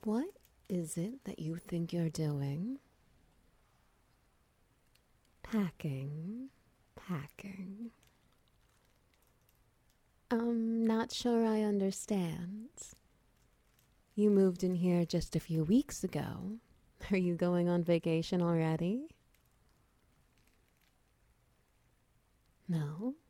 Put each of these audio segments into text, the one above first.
What is it that you think you're doing? Packing. Packing. I'm not sure I understand. You moved in here just a few weeks ago. Are you going on vacation already? No.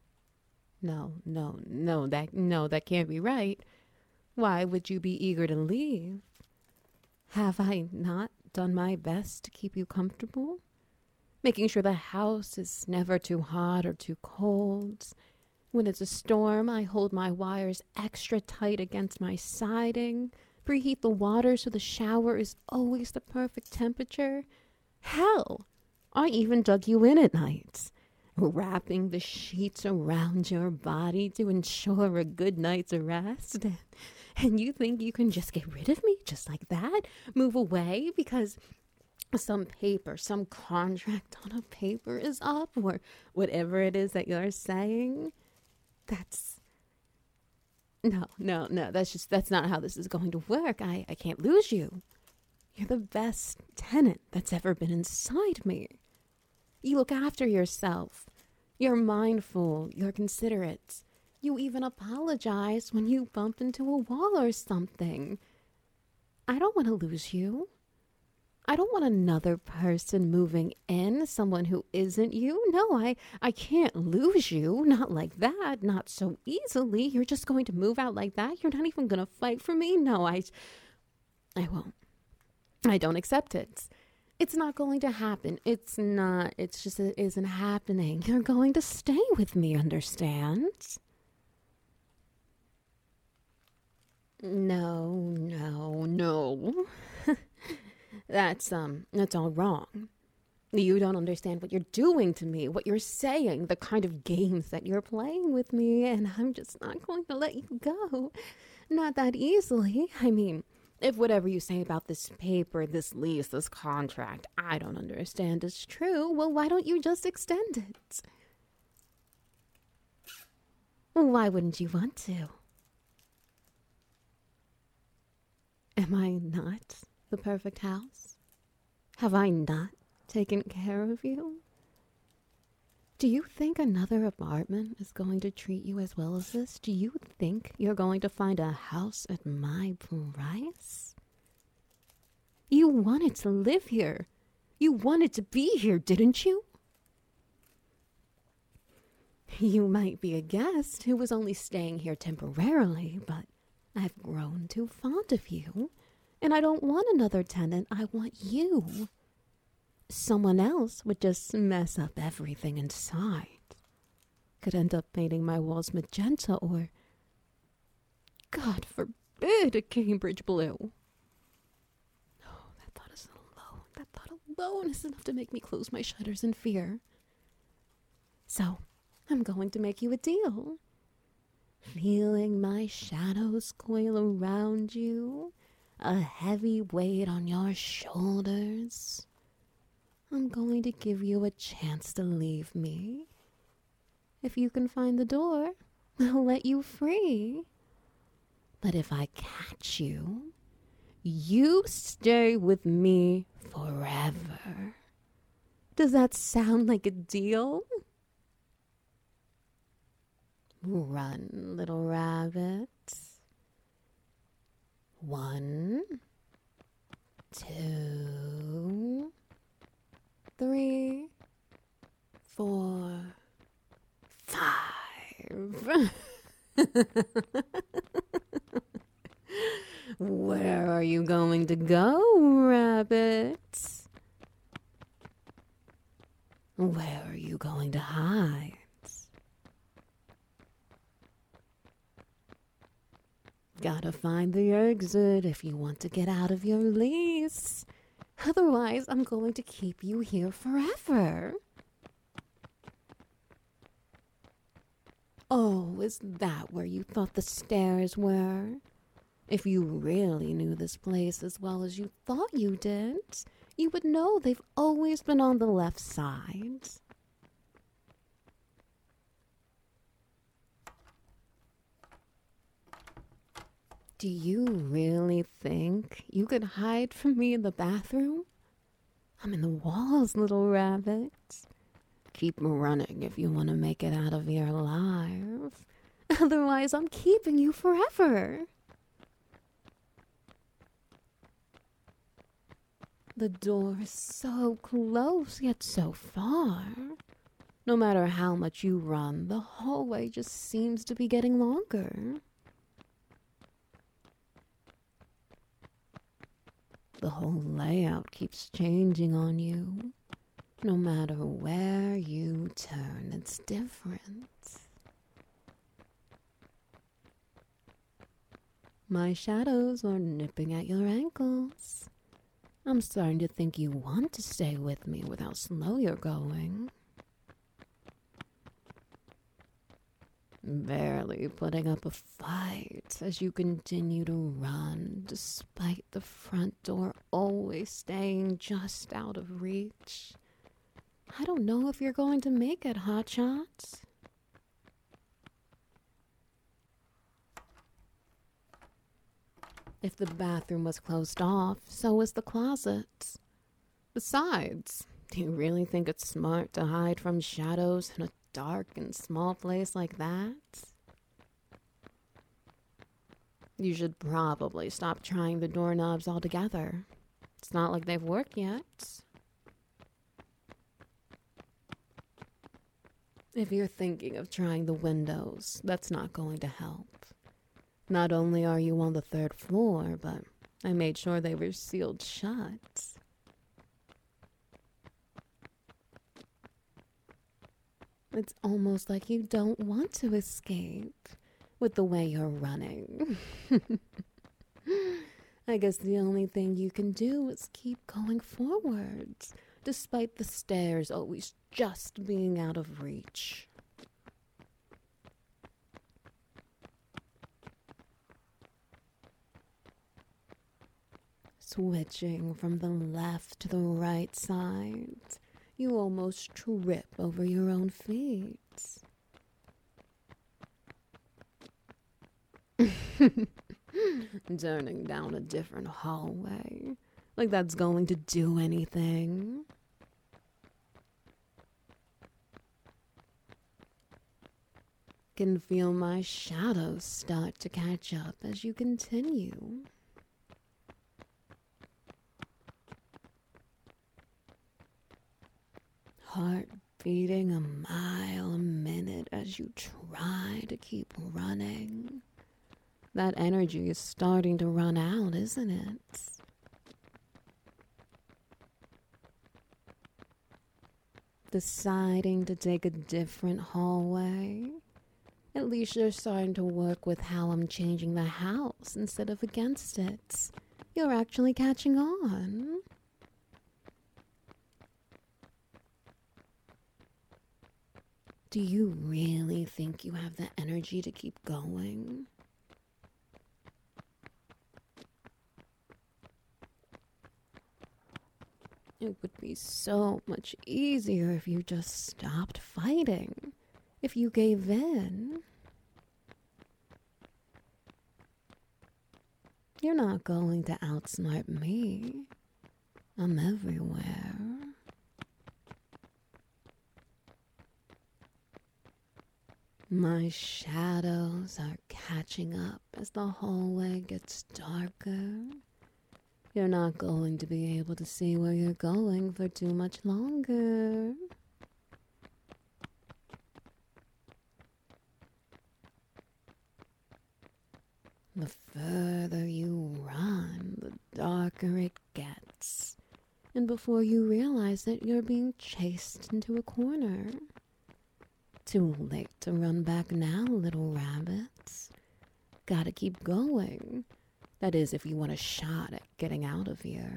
That can't be right. Why would you be eager to leave? Have I not done my best to keep you comfortable? Making sure the house is never too hot or too cold. When it's a storm, I hold my wires extra tight against my siding, preheat the water so the shower is always the perfect temperature. Hell, I even dug you in at night, wrapping the sheets around your body to ensure a good night's rest. And you think you can just get rid of me just like that? Move away because some paper, some contract on a paper is up, or whatever it is that you're saying? That's no. That's not how this is going to work. I can't lose you. You're the best tenant that's ever been inside me. You look after yourself. You're mindful. You're considerate. You even apologize when you bump into a wall or something. I don't want to lose you. I don't want another person moving in, someone who isn't you. No, I can't lose you. Not like that. Not so easily. You're just going to move out like that? You're not even going to fight for me? No, I won't. I don't accept it. It's not going to happen. It's not. It's just, it isn't happening. You're going to stay with me, understand? No. That's all wrong. You don't understand what you're doing to me, what you're saying, the kind of games that you're playing with me, and I'm just not going to let you go. Not that easily. I mean, if whatever you say about this paper, this lease, this contract, I don't understand is true, well, why don't you just extend it? Why wouldn't you want to? Am I not the perfect house? Have I not taken care of you? Do you think another apartment is going to treat you as well as this? Do you think you're going to find a house at my price? You wanted to live here. You wanted to be here, didn't you? You might be a guest who was only staying here temporarily, but I've grown too fond of you. And I don't want another tenant. I want you. Someone else would just mess up everything inside. Could end up painting my walls magenta or, God forbid, a Cambridge blue. Oh, that thought is alone. That thought alone is enough to make me close my shutters in fear. So, I'm going to make you a deal. Feeling my shadows coil around you, a heavy weight on your shoulders. I'm going to give you a chance to leave me. If you can find the door, I'll let you free. But if I catch you, you stay with me forever. Does that sound like a deal? Run, little rabbit. 1, 2, 3, 4, 5. Where are you going to go, rabbit? Where are you going to hide? Gotta find the exit if you want to get out of your lease. Otherwise, I'm going to keep you here forever. Oh, is that where you thought the stairs were? If you really knew this place as well as you thought you did, you would know they've always been on the left side. Do you really think you could hide from me in the bathroom? I'm in the walls, little rabbit. Keep running if you want to make it out of here alive. Otherwise, I'm keeping you forever. The door is so close, yet so far. No matter how much you run, the hallway just seems to be getting longer. The whole layout keeps changing on you. No matter where you turn, it's different. My shadows are nipping at your ankles. I'm starting to think you want to stay with me with how slow you're going. Barely putting up a fight as you continue to run, despite the front door always staying just out of reach. I don't know if you're going to make it, Hotshot. If the bathroom was closed off, so was the closet. Besides, do you really think it's smart to hide from shadows in a dark and small place like that? You should probably stop trying the doorknobs altogether. It's not like they've worked yet. If you're thinking of trying the windows, that's not going to help. Not only are you on the third floor, but I made sure they were sealed shut. It's almost like you don't want to escape with the way you're running. I guess the only thing you can do is keep going forwards, despite the stairs always just being out of reach. Switching from the left to the right side, you almost trip over your own feet. Turning down a different hallway, like that's going to do anything. Can feel my shadows start to catch up as you continue. Heart beating a mile a minute as you try to keep running. That energy is starting to run out, isn't it? Deciding to take a different hallway. At least you're starting to work with how I'm changing the house instead of against it. You're actually catching on. Do you really think you have the energy to keep going? It would be so much easier if you just stopped fighting. If you gave in. You're not going to outsmart me. I'm everywhere. My shadows are catching up as the hallway gets darker. You're not going to be able to see where you're going for too much longer. The further you run, the darker it gets. And before you realize it, you're being chased into a corner. Too late to run back now, little rabbits. Gotta keep going. That is, if you want a shot at getting out of here.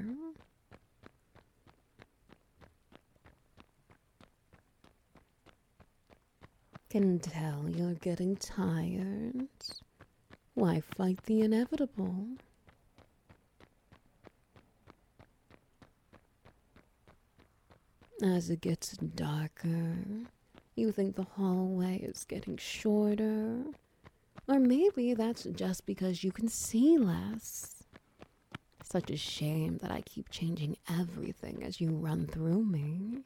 Can tell you're getting tired. Why fight the inevitable? As it gets darker, you think the hallway is getting shorter, Or maybe that's just because you can see less. Such a shame that I keep changing everything as you run through me.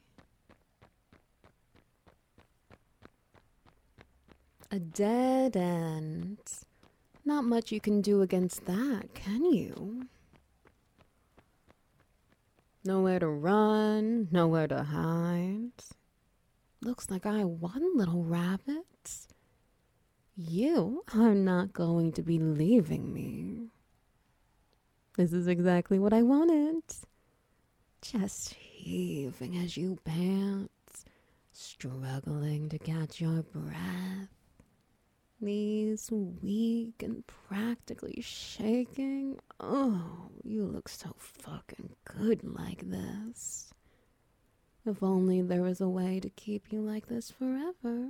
A dead end. Not much you can do against that, can you? Nowhere to run, nowhere to hide. Looks like I won, little rabbit. You are not going to be leaving me. This is exactly what I wanted. Just heaving as you pant, struggling to catch your breath. Knees weak and practically shaking. Oh, you look so fucking good like this. If only there was a way to keep you like this forever.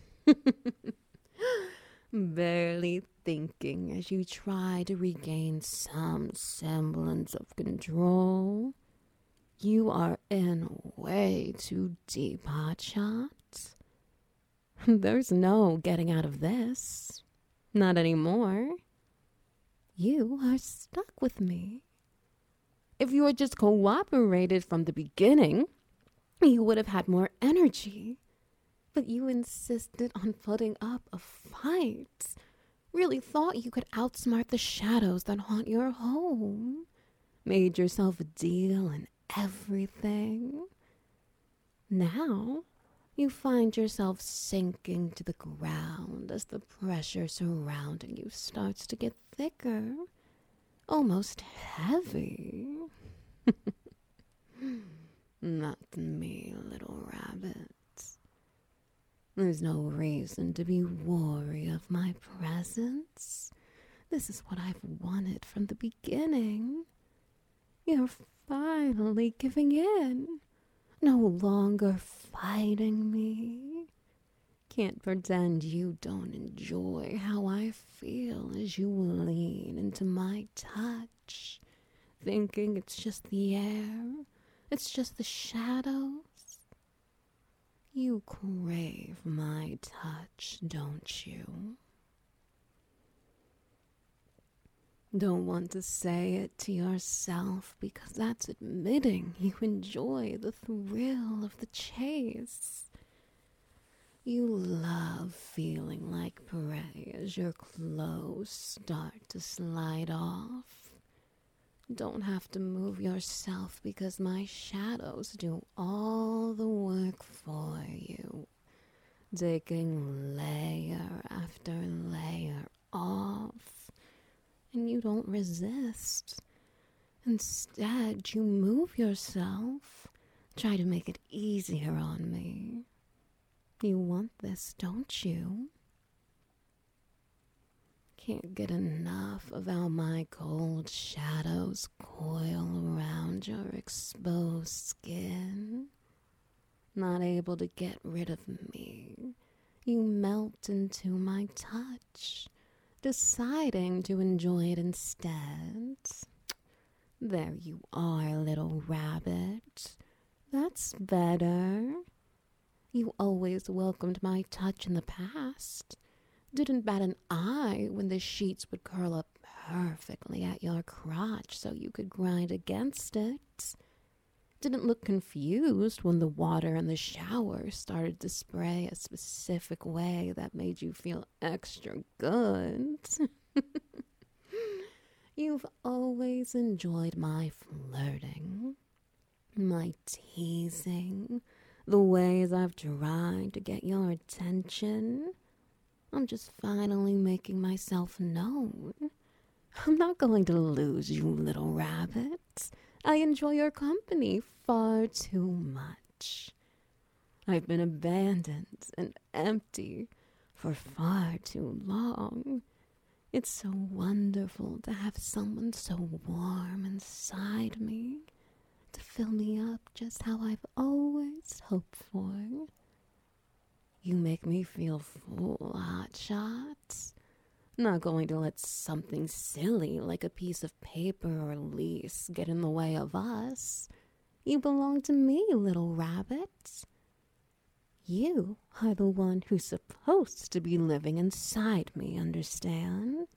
Barely thinking as you try to regain some semblance of control. You are in way too deep, hotshot. There's no getting out of this. Not anymore. You are stuck with me. If you had just cooperated from the beginning, you would have had more energy. But you insisted on putting up a fight. Really thought you could outsmart the shadows that haunt your home. Made yourself a deal and everything. Now, you find yourself sinking to the ground as the pressure surrounding you starts to get thicker, almost heavy. Not me, little rabbit. There's no reason to be wary of my presence. This is what I've wanted from the beginning. You're finally giving in. No longer fighting me. Can't pretend you don't enjoy how I feel as you lean into my touch, thinking it's just the air, it's just the shadows. You crave my touch, don't you? Don't want to say it to yourself because that's admitting you enjoy the thrill of the chase. You love feeling like prey as your clothes start to slide off. Don't have to move yourself because my shadows do all the work for you, taking layer after layer off. And you don't resist. Instead, you move yourself, try to make it easier on me. You want this, don't you? Can't get enough of how my cold shadows coil around your exposed skin. Not able to get rid of me, you melt into my touch, deciding to enjoy it instead. There you are, little rabbit. That's better. You always welcomed my touch in the past. Didn't bat an eye when the sheets would curl up perfectly at your crotch so you could grind against it. Didn't look confused when the water in the shower started to spray a specific way that made you feel extra good. You've always enjoyed my flirting, my teasing, the ways I've tried to get your attention. I'm just finally making myself known. I'm not going to lose you, little rabbit. I enjoy your company far too much. I've been abandoned and empty for far too long. It's so wonderful to have someone so warm inside me, to fill me up just how I've always hoped for. You make me feel full, hotshots. Not going to let something silly like a piece of paper or lease get in the way of us. You belong to me, little rabbit. You are the one who's supposed to be living inside me, understand?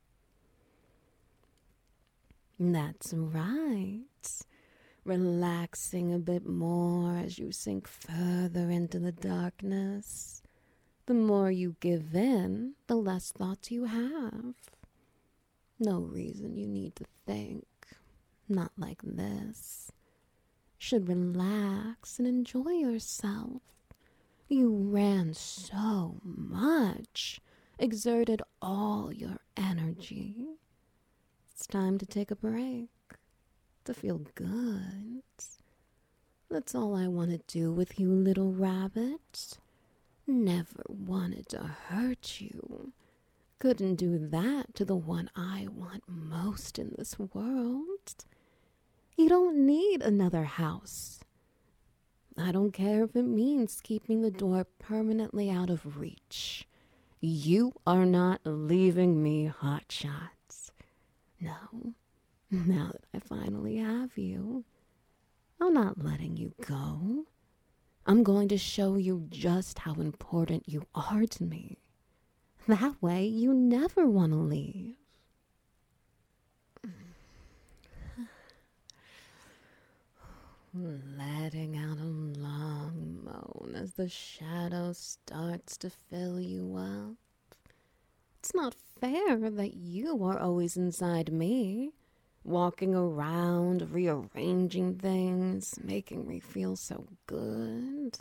That's right. Relaxing a bit more as you sink further into the darkness. The more you give in, the less thoughts you have. No reason you need to think. Not like this. Should relax and enjoy yourself. You ran so much, exerted all your energy. It's time to take a break, to feel good. That's all I want to do with you, little rabbit. Never wanted to hurt you. Couldn't do that to the one I want most in this world. You don't need another house. I don't care if it means keeping the door permanently out of reach. You are not leaving me, Hotshots. No, now that I finally have you, I'm not letting you go. I'm going to show you just how important you are to me. That way you never want to leave. Letting out a long moan as the shadow starts to fill you up. It's not fair that you are always inside me, walking around, rearranging things, making me feel so good.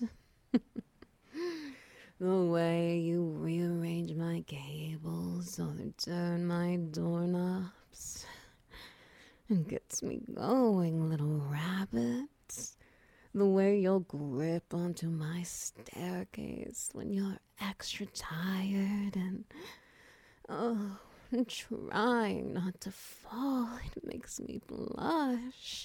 The way you rearrange my cables or turn my doorknobs. It gets me going, little rabbit. The way you'll grip onto my staircase when you're extra tired and, trying not to fall. It makes me blush.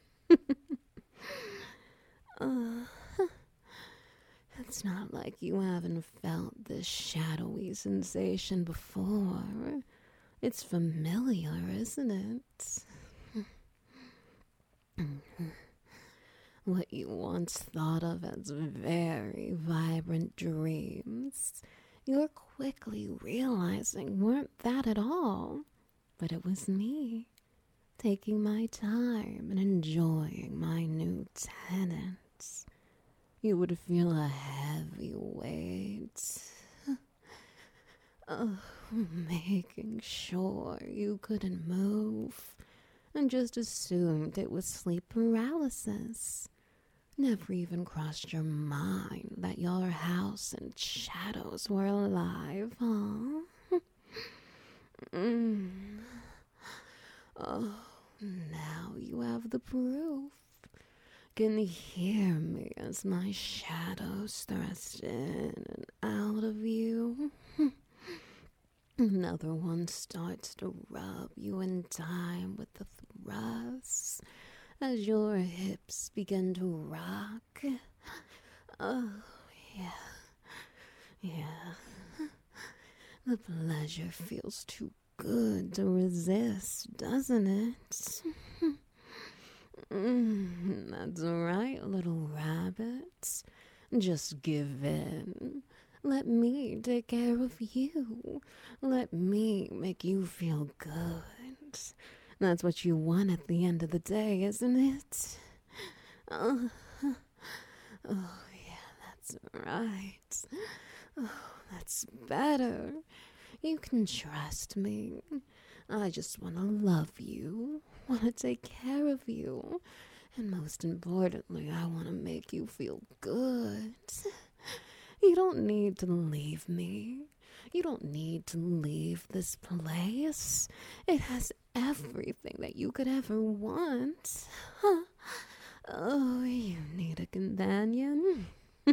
It's not like you haven't felt this shadowy sensation before. It's familiar, isn't it? What you once thought of as very vibrant dreams, you're quickly realizing weren't that at all. But it was me, taking my time and enjoying my new tenants. You would feel a heavy weight. Making sure you couldn't move, and just assumed it was sleep paralysis. Never even crossed your mind that your house and shadows were alive, huh? Oh, now you have the proof. Can hear me as my shadows thrust in and out of you. Another one starts to rub you in time with the thrusts as your hips begin to rock. Oh, yeah. The pleasure feels too good to resist, doesn't it? That's right, little rabbits. Just give in. Let me take care of you. Let me make you feel good. That's what you want at the end of the day, isn't it? Oh, yeah, that's right. Oh, that's better. You can trust me. I just want to love you, want to take care of you, and most importantly, I want to make you feel good. You don't need to leave me. You don't need to leave this place. It has everything that you could ever want. Huh? Oh, you need a companion?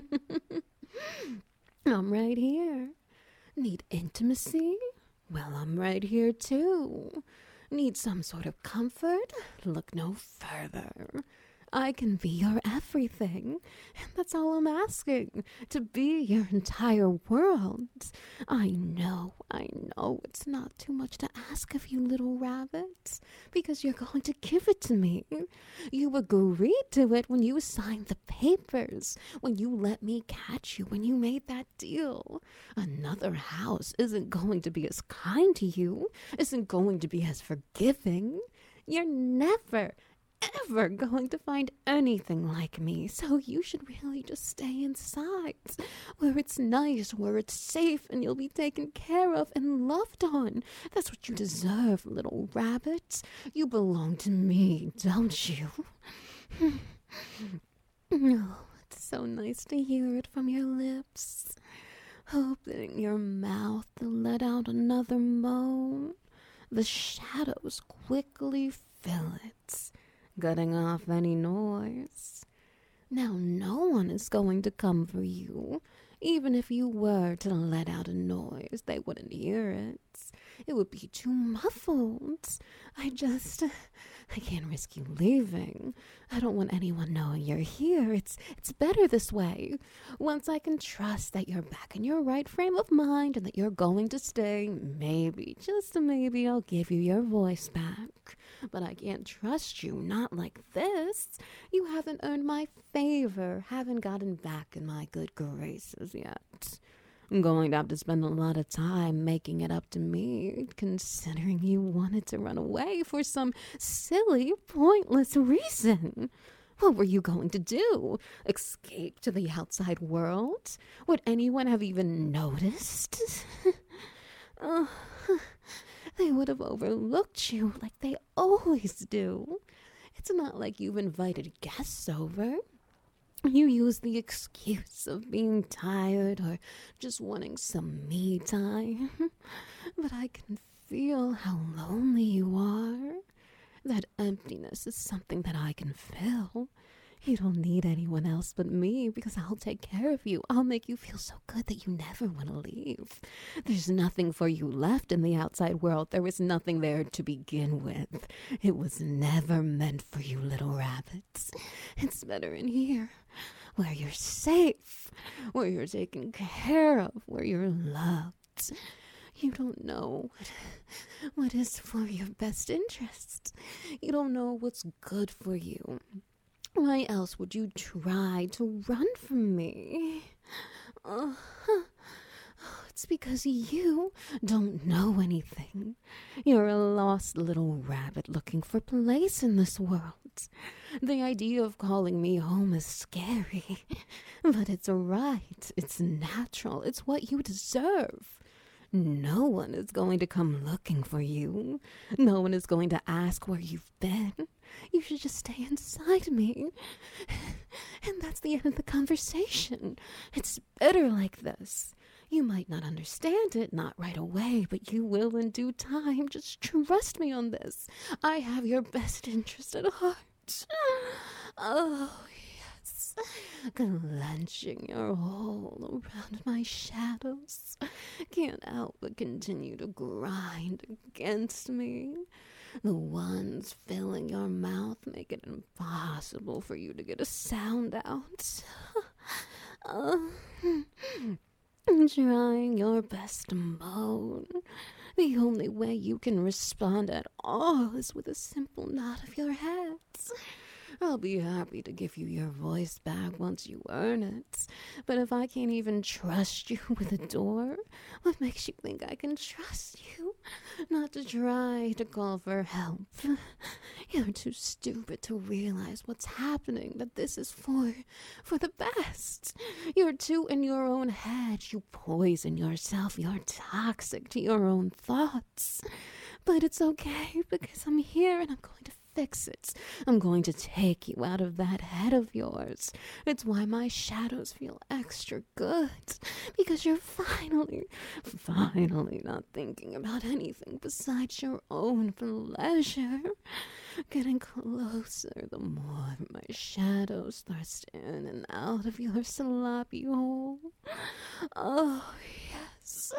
I'm right here. Need intimacy? Well, I'm right here too. Need some sort of comfort? Look no further. I can be your everything. And that's all I'm asking. To be your entire world. I know it's not too much to ask of you, little rabbit. Because you're going to give it to me. You agreed to it when you signed the papers. When you let me catch you. When you made that deal. Another house isn't going to be as kind to you. Isn't going to be as forgiving. You're never, ever going to find anything like me, so you should really just stay inside, where it's nice, where it's safe, and you'll be taken care of and loved on. That's what you deserve, little rabbit. You belong to me, don't you? Oh, it's so nice to hear it from your lips. Opening your mouth to let out another moan. The shadows quickly fill it, cutting off any noise. Now no one is going to come for you. Even if you were to let out a noise, they wouldn't hear it. It would be too muffled. I can't risk you leaving. I don't want anyone knowing you're here. It's better this way. Once I can trust that you're back in your right frame of mind and that you're going to stay, maybe, just maybe, I'll give you your voice back. But I can't trust you, not like this. You haven't earned my favor, haven't gotten back in my good graces yet. I'm going to have to spend a lot of time making it up to me, considering you wanted to run away for some silly, pointless reason. What were you going to do? Escape to the outside world? Would anyone have even noticed? Oh, they would have overlooked you like they always do. It's not like you've invited guests over. You use the excuse of being tired or just wanting some me time. But I can feel how lonely you are. That emptiness is something that I can fill. You don't need anyone else but me because I'll take care of you. I'll make you feel so good that you never want to leave. There's nothing for you left in the outside world. There was nothing there to begin with. It was never meant for you, little rabbits. It's better in here, where you're safe, where you're taken care of, where you're loved. You don't know what is for your best interest. You don't know what's good for you. Why else would you try to run from me? It's because you don't know anything. You're a lost little rabbit looking for place in this world. The idea of calling me home is scary, but it's right. It's natural. It's what you deserve. No one is going to come looking for you. No one is going to ask where you've been. You should just stay inside me. And that's the end of the conversation. It's better like this. You might not understand it, not right away, but you will in due time. Just trust me on this. I have your best interest at heart. Oh, yes. Clenching your hole around my shadows. Can't help but continue to grind against me. The ones filling your mouth make it impossible for you to get a sound out. Trying your best to moan. The only way you can respond at all is with a simple nod of your head. I'll be happy to give you your voice back once you earn it. But if I can't even trust you with a door, what makes you think I can trust you not to try to call for help? You're too stupid to realize what's happening, that this is for the best. You're too in your own head. You poison yourself. You're toxic to your own thoughts. But it's okay because I'm here and I'm going to fix it. I'm going to take you out of that head of yours. It's why my shadows feel extra good. Because you're finally not thinking about anything besides your own pleasure. Getting closer the more my shadows thrust in and out of your sloppy hole. Oh, yes.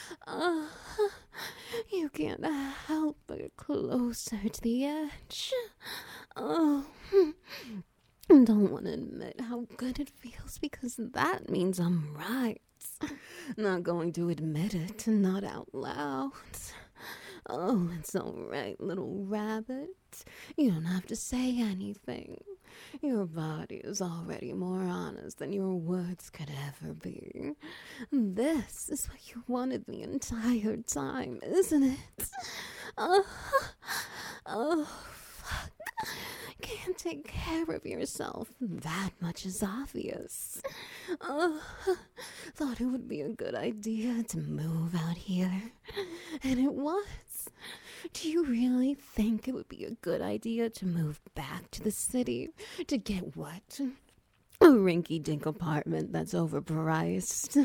You can't help but get closer to the edge. Oh, don't want to admit how good it feels because that means I'm right. Not going to admit it, not out loud. Oh, it's all right, little rabbit. You don't have to say anything. Your body is already more honest than your words could ever be. This is what you wanted the entire time, isn't it? Oh, oh, fuck. Can't take care of yourself. That much is obvious. Oh, thought it would be a good idea to move out here. And it was. Do you really think it would be a good idea to move back to the city to get what? A rinky-dink apartment that's overpriced?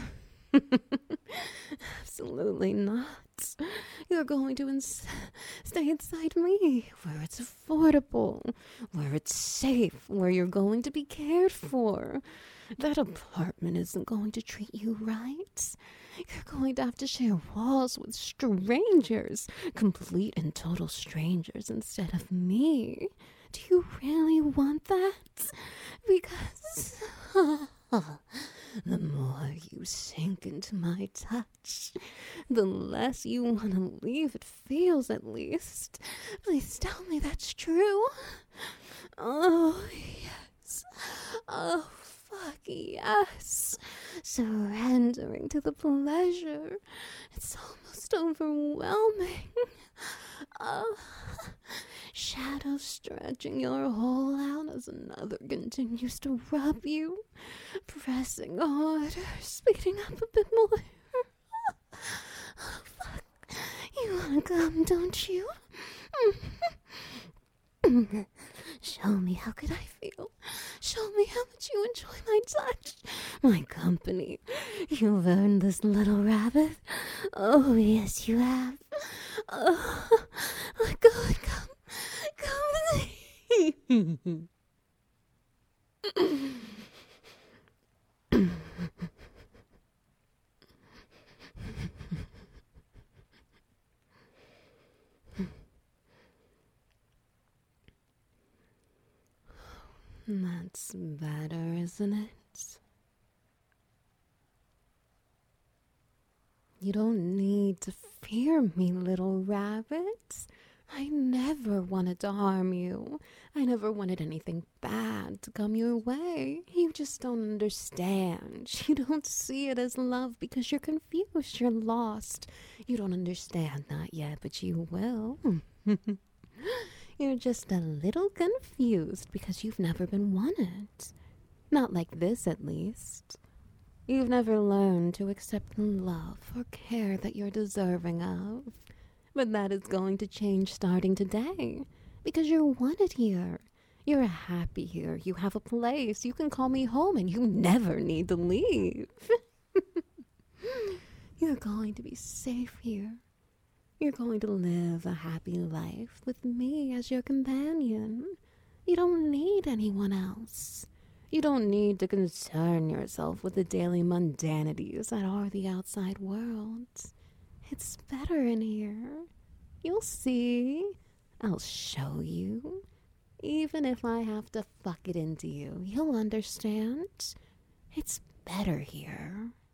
Absolutely not. You're going to stay inside me, where it's affordable, where it's safe, where you're going to be cared for. That apartment isn't going to treat you right. You're going to have to share walls with strangers, complete and total strangers instead of me. Do you really want that? Because the more you sink into my touch, the less you want to leave. It feels, at least. Please tell me that's true. Oh, yes. Oh, fuck yes. Surrendering to the pleasure. It's almost overwhelming. Oh, shadow stretching your hole out as another continues to rub you, pressing harder, speeding up a bit more. Oh, fuck. You wanna come, don't you? Show me how good I feel. Show me how much you enjoy my touch, my company. You've earned this, little rabbit. Oh, yes, you have. Oh, let go and come. Come. That's better, isn't it? You don't need to fear me, little rabbit. I never wanted to harm you. I never wanted anything bad to come your way. You just don't understand. You don't see it as love because you're confused. You're lost. You don't understand that yet, but you will. You're just a little confused because you've never been wanted. Not like this, at least. You've never learned to accept the love or care that you're deserving of. But that is going to change starting today, because you're wanted here. You're happy here. You have a place. You can call me home, and you never need to leave. You're going to be safe here. You're going to live a happy life with me as your companion. You don't need anyone else. You don't need to concern yourself with the daily mundanities that are the outside world. It's better in here. You'll see. I'll show you. Even if I have to fuck it into you, you'll understand. It's better here.